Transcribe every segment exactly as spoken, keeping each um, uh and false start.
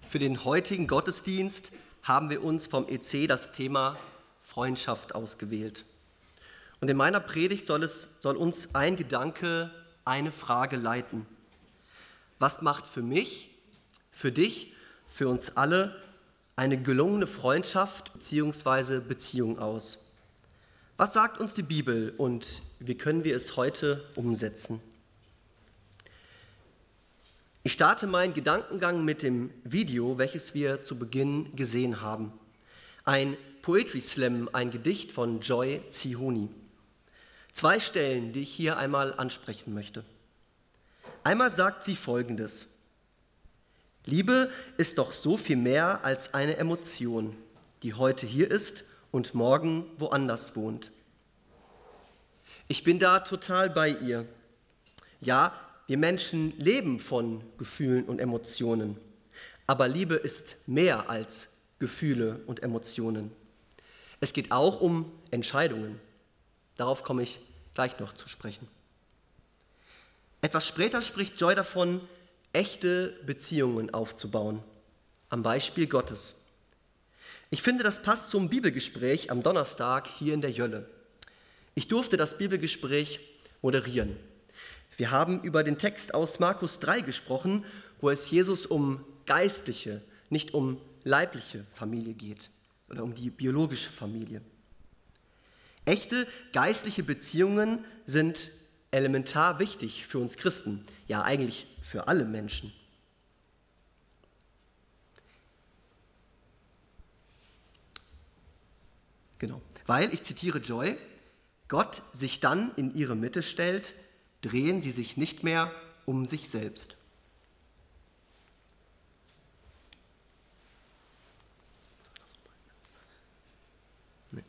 Für den heutigen Gottesdienst haben wir uns vom E C das Thema Freundschaft ausgewählt. Und in meiner Predigt soll, es, soll uns ein Gedanke, eine Frage leiten. Was macht für mich, für dich, für uns alle eine gelungene Freundschaft bzw. Beziehung aus? Was sagt uns die Bibel und wie können wir es heute umsetzen? Ich starte meinen Gedankengang mit dem Video, welches wir zu Beginn gesehen haben. Ein Poetry Slam, ein Gedicht von Joy Zihoni. Zwei Stellen, die ich hier einmal ansprechen möchte. Einmal sagt sie Folgendes: Liebe ist doch so viel mehr als eine Emotion, die heute hier ist und morgen woanders wohnt. Ich bin da total bei ihr. Ja, wir Menschen leben von Gefühlen und Emotionen, aber Liebe ist mehr als Gefühle und Emotionen. Es geht auch um Entscheidungen. Darauf komme ich gleich noch zu sprechen. Etwas später spricht Joy davon, echte Beziehungen aufzubauen, am Beispiel Gottes. Ich finde, das passt zum Bibelgespräch am Donnerstag hier in der Jölle. Ich durfte das Bibelgespräch moderieren. Wir haben über den Text aus Markus drei gesprochen, wo es Jesus um geistliche, nicht um leibliche Familie geht oder um die biologische Familie. Echte geistliche Beziehungen sind elementar wichtig für uns Christen, ja eigentlich für alle Menschen. Genau, weil, ich zitiere Joy, Gott sich dann in ihre Mitte stellt, drehen sie sich nicht mehr um sich selbst. Nee.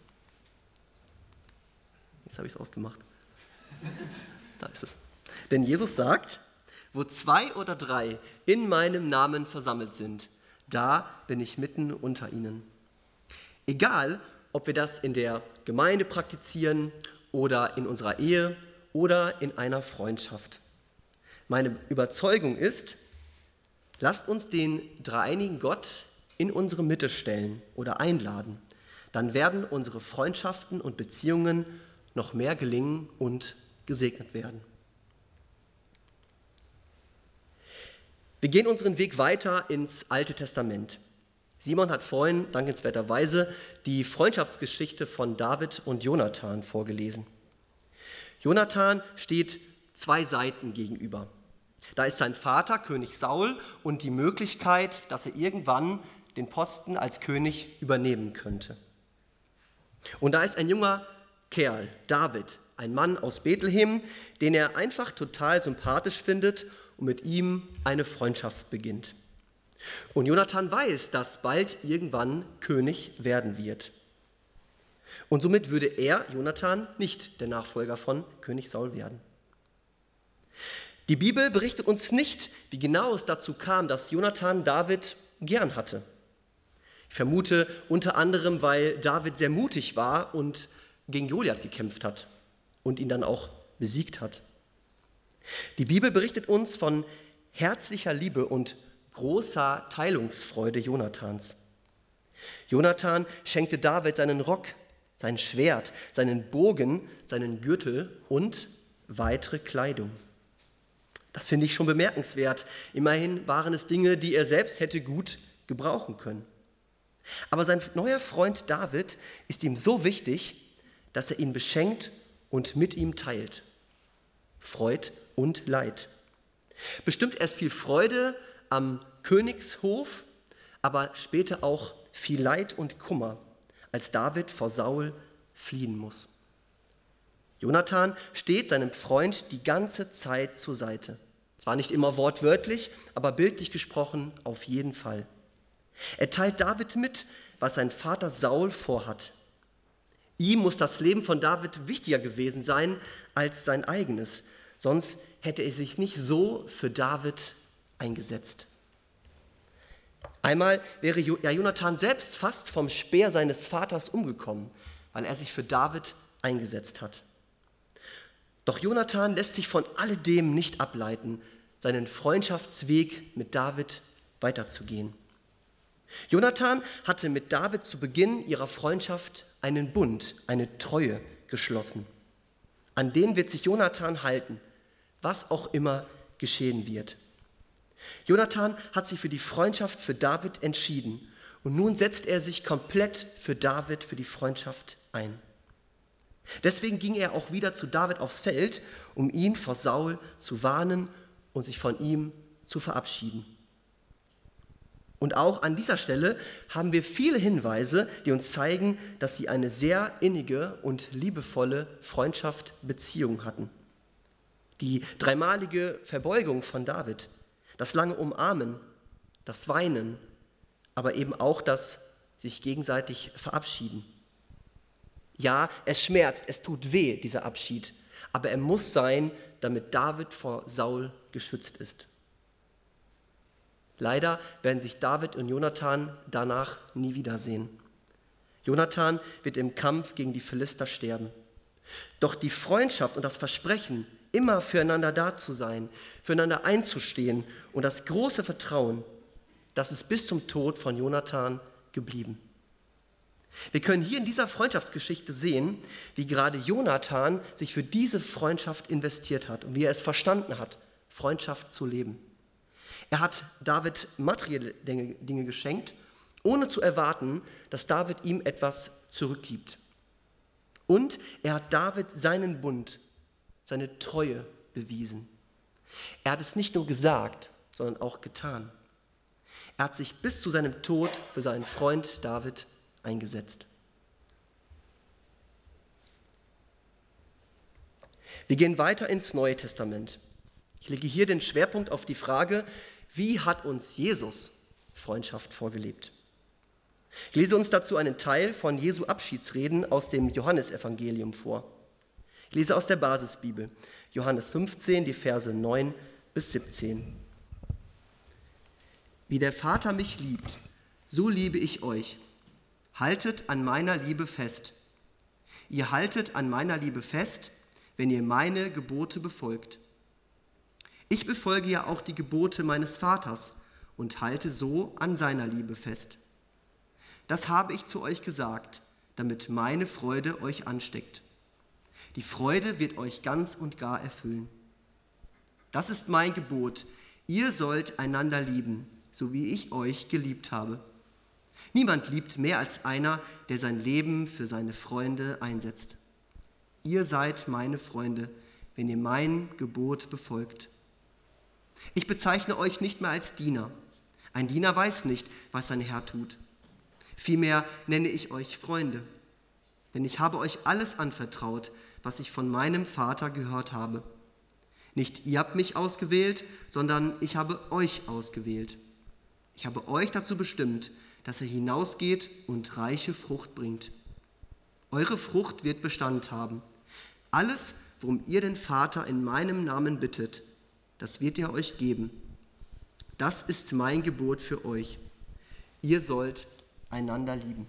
Jetzt habe ich es ausgemacht. Da ist es. Denn Jesus sagt, wo zwei oder drei in meinem Namen versammelt sind, da bin ich mitten unter ihnen. Egal, ob wir das in der Gemeinde praktizieren oder in unserer Ehe oder in einer Freundschaft. Meine Überzeugung ist, lasst uns den dreieinigen Gott in unsere Mitte stellen oder einladen. Dann werden unsere Freundschaften und Beziehungen noch mehr gelingen und gesegnet werden. Wir gehen unseren Weg weiter ins Alte Testament. Simon hat vorhin dankenswerterweise die Freundschaftsgeschichte von David und Jonathan vorgelesen. Jonathan steht zwei Seiten gegenüber. Da ist sein Vater, König Saul, und die Möglichkeit, dass er irgendwann den Posten als König übernehmen könnte. Und da ist ein junger Kerl, David, ein Mann aus Bethlehem, den er einfach total sympathisch findet und mit ihm eine Freundschaft beginnt. Und Jonathan weiß, dass bald irgendwann König werden wird. Und somit würde er, Jonathan, nicht der Nachfolger von König Saul werden. Die Bibel berichtet uns nicht, wie genau es dazu kam, dass Jonathan David gern hatte. Ich vermute unter anderem, weil David sehr mutig war und gegen Goliath gekämpft hat und ihn dann auch besiegt hat. Die Bibel berichtet uns von herzlicher Liebe und großer Teilungsfreude Jonathans. Jonathan schenkte David seinen Rock, sein Schwert, seinen Bogen, seinen Gürtel und weitere Kleidung. Das finde ich schon bemerkenswert. Immerhin waren es Dinge, die er selbst hätte gut gebrauchen können. Aber sein neuer Freund David ist ihm so wichtig, dass er ihn beschenkt und mit ihm teilt. Freud und Leid. Bestimmt erst viel Freude am Königshof, aber später auch viel Leid und Kummer, als David vor Saul fliehen muss. Jonathan steht seinem Freund die ganze Zeit zur Seite. Zwar nicht immer wortwörtlich, aber bildlich gesprochen auf jeden Fall. Er teilt David mit, was sein Vater Saul vorhat. Ihm muss das Leben von David wichtiger gewesen sein als sein eigenes, sonst hätte er sich nicht so für David eingesetzt. Einmal wäre Jonathan selbst fast vom Speer seines Vaters umgekommen, weil er sich für David eingesetzt hat. Doch Jonathan lässt sich von alledem nicht ableiten, seinen Freundschaftsweg mit David weiterzugehen. Jonathan hatte mit David zu Beginn ihrer Freundschaft einen Bund, eine Treue geschlossen. An den wird sich Jonathan halten, was auch immer geschehen wird. Jonathan hat sich für die Freundschaft für David entschieden und nun setzt er sich komplett für David, für die Freundschaft ein. Deswegen ging er auch wieder zu David aufs Feld, um ihn vor Saul zu warnen und sich von ihm zu verabschieden. Und auch an dieser Stelle haben wir viele Hinweise, die uns zeigen, dass sie eine sehr innige und liebevolle Freundschaft, Beziehung hatten. Die dreimalige Verbeugung von David, das lange Umarmen, das Weinen, aber eben auch das sich gegenseitig verabschieden. Ja, es schmerzt, es tut weh, dieser Abschied, aber er muss sein, damit David vor Saul geschützt ist. Leider werden sich David und Jonathan danach nie wiedersehen. Jonathan wird im Kampf gegen die Philister sterben. Doch die Freundschaft und das Versprechen, immer füreinander da zu sein, füreinander einzustehen und das große Vertrauen, das ist bis zum Tod von Jonathan geblieben. Wir können hier in dieser Freundschaftsgeschichte sehen, wie gerade Jonathan sich für diese Freundschaft investiert hat und wie er es verstanden hat, Freundschaft zu leben. Er hat David materielle Dinge geschenkt, ohne zu erwarten, dass David ihm etwas zurückgibt. Und er hat David seinen Bund, seine Treue bewiesen. Er hat es nicht nur gesagt, sondern auch getan. Er hat sich bis zu seinem Tod für seinen Freund David eingesetzt. Wir gehen weiter ins Neue Testament. Ich lege hier den Schwerpunkt auf die Frage, wie hat uns Jesus Freundschaft vorgelebt? Ich lese uns dazu einen Teil von Jesu Abschiedsreden aus dem Johannesevangelium vor. Ich lese aus der Basisbibel, Johannes fünfzehn, die Verse neun bis siebzehn. Wie der Vater mich liebt, so liebe ich euch. Haltet an meiner Liebe fest. Ihr haltet an meiner Liebe fest, wenn ihr meine Gebote befolgt. Ich befolge ja auch die Gebote meines Vaters und halte so an seiner Liebe fest. Das habe ich zu euch gesagt, damit meine Freude euch ansteckt. Die Freude wird euch ganz und gar erfüllen. Das ist mein Gebot, ihr sollt einander lieben, so wie ich euch geliebt habe. Niemand liebt mehr als einer, der sein Leben für seine Freunde einsetzt. Ihr seid meine Freunde, wenn ihr mein Gebot befolgt. Ich bezeichne euch nicht mehr als Diener. Ein Diener weiß nicht, was sein Herr tut. Vielmehr nenne ich euch Freunde, denn ich habe euch alles anvertraut, was ich von meinem Vater gehört habe. Nicht ihr habt mich ausgewählt, sondern ich habe euch ausgewählt. Ich habe euch dazu bestimmt, dass ihr hinausgeht und reiche Frucht bringt. Eure Frucht wird Bestand haben. Alles, worum ihr den Vater in meinem Namen bittet, das wird er euch geben. Das ist mein Gebot für euch. Ihr sollt einander lieben.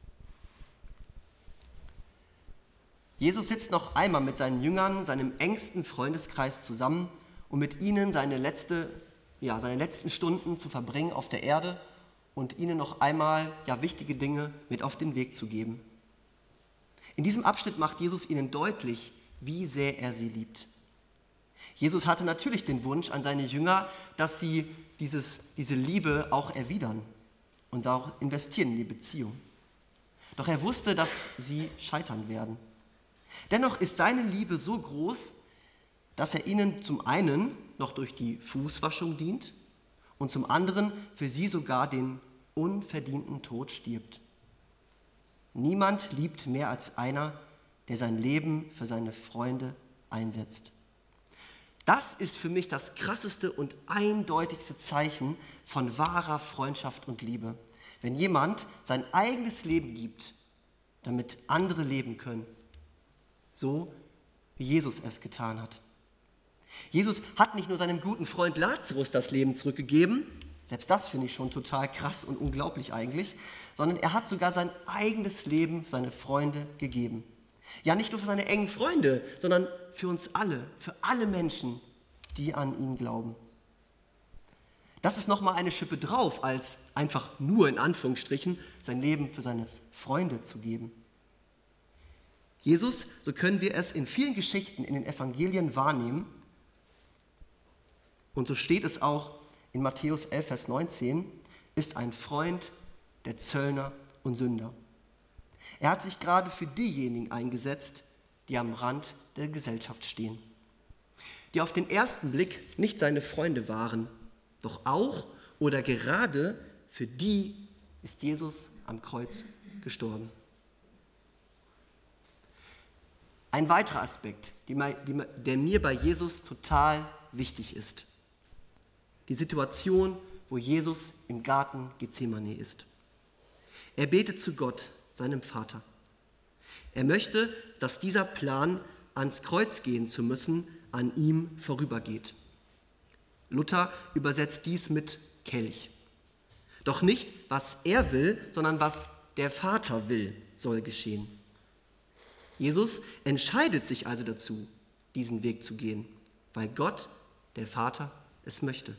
Jesus sitzt noch einmal mit seinen Jüngern, seinem engsten Freundeskreis zusammen, um mit ihnen seine, letzte, ja, seine letzten Stunden zu verbringen auf der Erde und ihnen noch einmal ja, wichtige Dinge mit auf den Weg zu geben. In diesem Abschnitt macht Jesus ihnen deutlich, wie sehr er sie liebt. Jesus hatte natürlich den Wunsch an seine Jünger, dass sie dieses, diese Liebe auch erwidern und auch investieren in die Beziehung. Doch er wusste, dass sie scheitern werden. Dennoch ist seine Liebe so groß, dass er ihnen zum einen noch durch die Fußwaschung dient und zum anderen für sie sogar den unverdienten Tod stirbt. Niemand liebt mehr als einer, der sein Leben für seine Freunde einsetzt. Das ist für mich das krasseste und eindeutigste Zeichen von wahrer Freundschaft und Liebe. Wenn jemand sein eigenes Leben gibt, damit andere leben können. So wie Jesus es getan hat. Jesus hat nicht nur seinem guten Freund Lazarus das Leben zurückgegeben, selbst das finde ich schon total krass und unglaublich eigentlich, sondern er hat sogar sein eigenes Leben für seine Freunde gegeben. Ja, nicht nur für seine engen Freunde, sondern für uns alle, für alle Menschen, die an ihn glauben. Das ist nochmal eine Schippe drauf, als einfach nur in Anführungsstrichen sein Leben für seine Freunde zu geben. Jesus, so können wir es in vielen Geschichten in den Evangelien wahrnehmen, und so steht es auch in Matthäus elf, Vers neunzehn, ist ein Freund der Zöllner und Sünder. Er hat sich gerade für diejenigen eingesetzt, die am Rand der Gesellschaft stehen, die auf den ersten Blick nicht seine Freunde waren, doch auch oder gerade für die ist Jesus am Kreuz gestorben. Ein weiterer Aspekt, der mir bei Jesus total wichtig ist: die Situation, wo Jesus im Garten Gethsemane ist. Er betet zu Gott, seinem Vater. Er möchte, dass dieser Plan, ans Kreuz gehen zu müssen, an ihm vorübergeht. Luther übersetzt dies mit Kelch. Doch nicht, was er will, sondern was der Vater will, soll geschehen. Jesus entscheidet sich also dazu, diesen Weg zu gehen, weil Gott, der Vater, es möchte.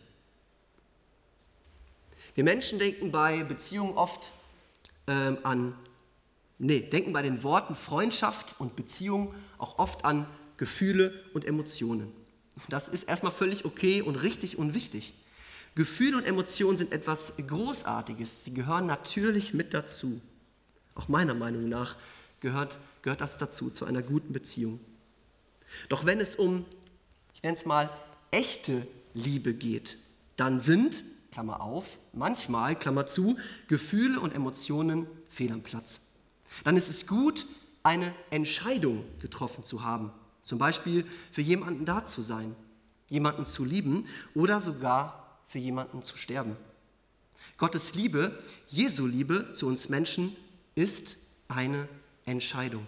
Wir Menschen denken bei Beziehungen oft ähm, an, nee, denken bei den Worten Freundschaft und Beziehung auch oft an Gefühle und Emotionen. Das ist erstmal völlig okay und richtig und wichtig. Gefühle und Emotionen sind etwas Großartiges. Sie gehören natürlich mit dazu. Auch meiner Meinung nach gehört, gehört das dazu, zu einer guten Beziehung. Doch wenn es um, ich nenne es mal, echte Liebe geht, dann sind, Klammer auf, manchmal, Klammer zu, Gefühle und Emotionen fehl am Platz. Dann ist es gut, eine Entscheidung getroffen zu haben. Zum Beispiel für jemanden da zu sein, jemanden zu lieben oder sogar für jemanden zu sterben. Gottes Liebe, Jesu Liebe zu uns Menschen ist eine Entscheidung.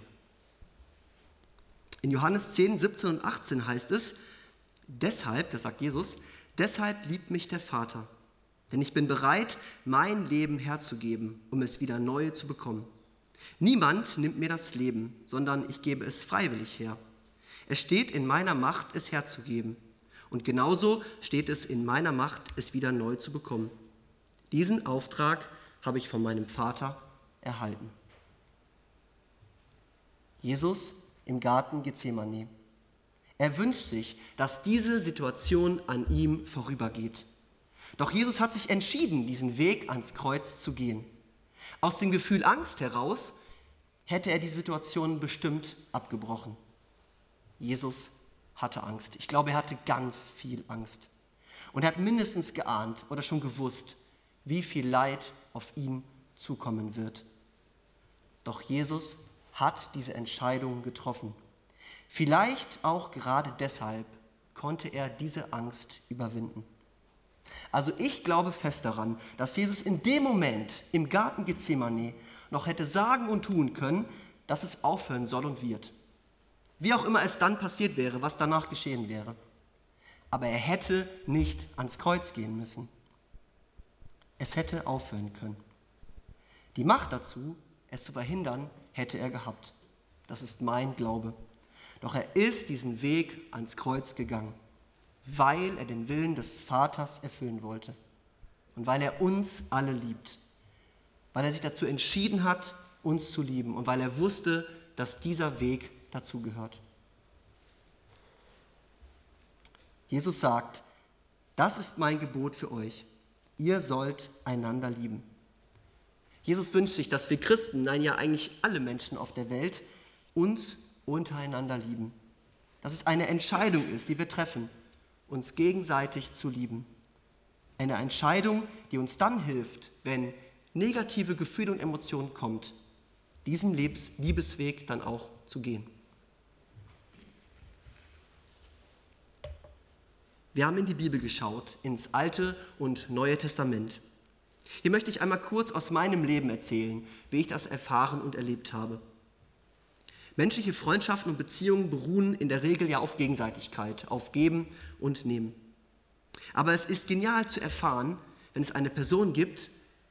In Johannes zehn, siebzehn und achtzehn heißt es, deshalb, das sagt Jesus, deshalb liebt mich der Vater, denn ich bin bereit, mein Leben herzugeben, um es wieder neu zu bekommen. Niemand nimmt mir das Leben, sondern ich gebe es freiwillig her. Es steht in meiner Macht, es herzugeben. Und genauso steht es in meiner Macht, es wieder neu zu bekommen. Diesen Auftrag habe ich von meinem Vater erhalten. Jesus im Garten Gethsemane. Er wünscht sich, dass diese Situation an ihm vorübergeht. Doch Jesus hat sich entschieden, diesen Weg ans Kreuz zu gehen. Aus dem Gefühl Angst heraus hätte er die Situation bestimmt abgebrochen. Jesus hatte Angst. Ich glaube, er hatte ganz viel Angst. Und er hat mindestens geahnt oder schon gewusst, wie viel Leid auf ihn zukommen wird. Doch Jesus hat diese Entscheidung getroffen. Vielleicht auch gerade deshalb konnte er diese Angst überwinden. Also ich glaube fest daran, dass Jesus in dem Moment im Garten Gethsemane noch hätte sagen und tun können, dass es aufhören soll und wird. Wie auch immer es dann passiert wäre, was danach geschehen wäre. Aber er hätte nicht ans Kreuz gehen müssen. Es hätte aufhören können. Die Macht dazu, es zu verhindern, hätte er gehabt. Das ist mein Glaube. Doch er ist diesen Weg ans Kreuz gegangen, weil er den Willen des Vaters erfüllen wollte und weil er uns alle liebt, weil er sich dazu entschieden hat, uns zu lieben und weil er wusste, dass dieser Weg dazu gehört. Jesus sagt, das ist mein Gebot für euch, ihr sollt einander lieben. Jesus wünscht sich, dass wir Christen, nein, ja eigentlich alle Menschen auf der Welt, uns untereinander lieben. Dass es eine Entscheidung ist, die wir treffen, uns gegenseitig zu lieben. Eine Entscheidung, die uns dann hilft, wenn negative Gefühle und Emotionen kommen, diesen Liebesweg dann auch zu gehen. Wir haben in die Bibel geschaut, ins Alte und Neue Testament. Hier möchte ich einmal kurz aus meinem Leben erzählen, wie ich das erfahren und erlebt habe. Menschliche Freundschaften und Beziehungen beruhen in der Regel ja auf Gegenseitigkeit, auf Geben und Nehmen. Aber es ist genial zu erfahren, wenn es eine Person gibt,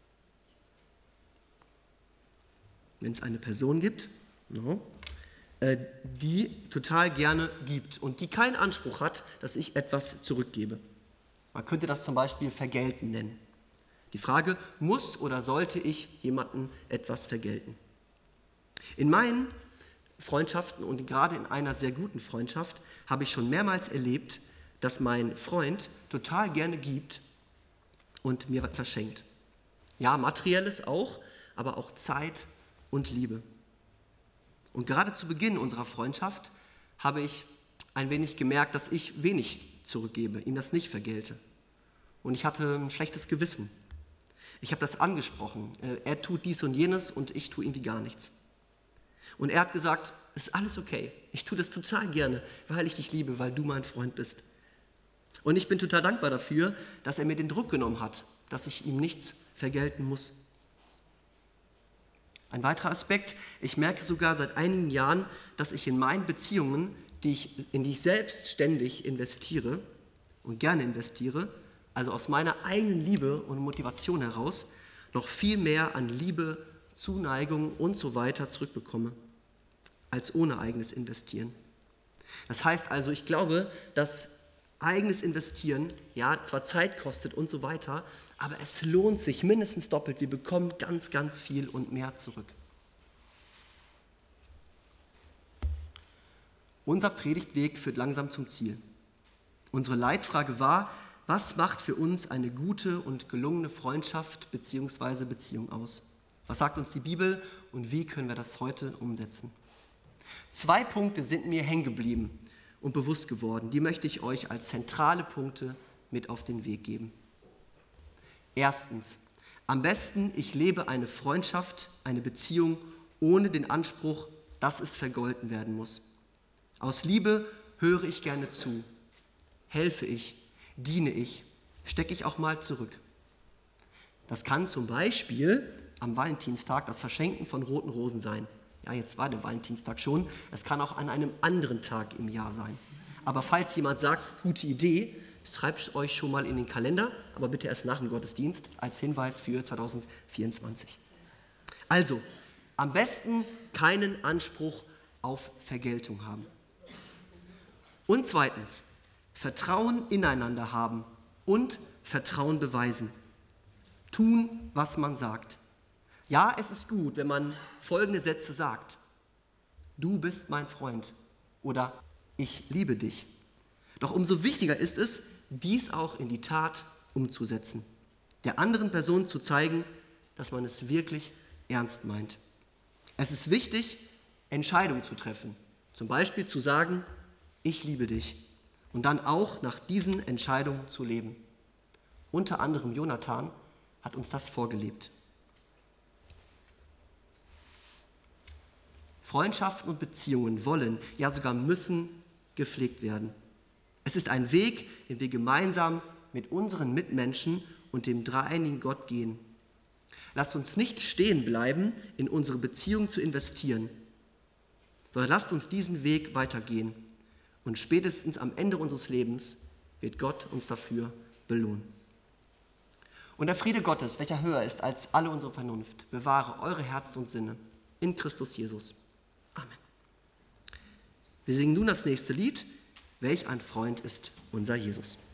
wenn es eine Person gibt, no, äh, die total gerne gibt und die keinen Anspruch hat, dass ich etwas zurückgebe. Man könnte das zum Beispiel vergelten nennen. Die Frage, muss oder sollte ich jemandem etwas vergelten? In meinen Freundschaften und gerade in einer sehr guten Freundschaft habe ich schon mehrmals erlebt, dass mein Freund total gerne gibt und mir was verschenkt. Ja, materielles auch, aber auch Zeit und Liebe. Und gerade zu Beginn unserer Freundschaft habe ich ein wenig gemerkt, dass ich wenig zurückgebe, ihm das nicht vergelte. Und ich hatte ein schlechtes Gewissen. Ich habe das angesprochen. Er tut dies und jenes und ich tue irgendwie gar nichts. Und er hat gesagt, es ist alles okay. Ich tue das total gerne, weil ich dich liebe, weil du mein Freund bist. Und ich bin total dankbar dafür, dass er mir den Druck genommen hat, dass ich ihm nichts vergelten muss. Ein weiterer Aspekt, ich merke sogar seit einigen Jahren, dass ich in meinen Beziehungen, die ich, in die ich selbst ständig investiere und gerne investiere, also aus meiner eigenen Liebe und Motivation heraus, noch viel mehr an Liebe, Zuneigung und so weiter zurückbekomme, als ohne eigenes Investieren. Das heißt also, ich glaube, dass eigenes Investieren, ja, zwar Zeit kostet und so weiter, aber es lohnt sich mindestens doppelt. Wir bekommen ganz, ganz viel und mehr zurück. Unser Predigtweg führt langsam zum Ziel. Unsere Leitfrage war, was macht für uns eine gute und gelungene Freundschaft bzw. Beziehung aus? Was sagt uns die Bibel und wie können wir das heute umsetzen? Zwei Punkte sind mir hängen geblieben und bewusst geworden. Die möchte ich euch als zentrale Punkte mit auf den Weg geben. Erstens, am besten, ich lebe eine Freundschaft, eine Beziehung ohne den Anspruch, dass es vergolten werden muss. Aus Liebe höre ich gerne zu, helfe ich, diene ich, stecke ich auch mal zurück. Das kann zum Beispiel am Valentinstag das Verschenken von roten Rosen sein. Ja, jetzt war der Valentinstag schon. Es kann auch an einem anderen Tag im Jahr sein. Aber falls jemand sagt, gute Idee, schreibt es euch schon mal in den Kalender, aber bitte erst nach dem Gottesdienst als Hinweis für zwanzig vierundzwanzig. Also, am besten keinen Anspruch auf Vergeltung haben. Und zweitens, Vertrauen ineinander haben und Vertrauen beweisen. Tun, was man sagt. Ja, es ist gut, wenn man folgende Sätze sagt. Du bist mein Freund oder ich liebe dich. Doch umso wichtiger ist es, dies auch in die Tat umzusetzen. Der anderen Person zu zeigen, dass man es wirklich ernst meint. Es ist wichtig, Entscheidungen zu treffen. Zum Beispiel zu sagen, ich liebe dich. Und dann auch nach diesen Entscheidungen zu leben. Unter anderem Jonathan hat uns das vorgelebt. Freundschaften und Beziehungen wollen, ja sogar müssen gepflegt werden. Es ist ein Weg, den wir gemeinsam mit unseren Mitmenschen und dem dreieinigen Gott gehen. Lasst uns nicht stehen bleiben, in unsere Beziehung zu investieren, sondern lasst uns diesen Weg weitergehen. Und spätestens am Ende unseres Lebens wird Gott uns dafür belohnen. Und der Friede Gottes, welcher höher ist als alle unsere Vernunft, bewahre eure Herzen und Sinne in Christus Jesus. Amen. Wir singen nun das nächste Lied. Welch ein Freund ist unser Jesus.